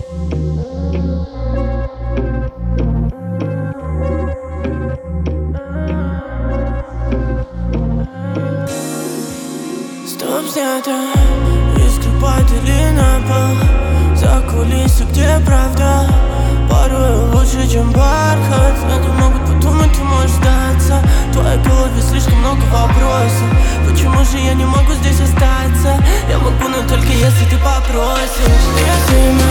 Стоп, снято, искры падали на пол. За кулисы, где правда порой лучше, чем бархат. Они могут подумать, ты можешь сдаться. В твоей голове слишком много вопросов. Почему же я не могу здесь остаться? Я могу, но только если ты попросишь. Если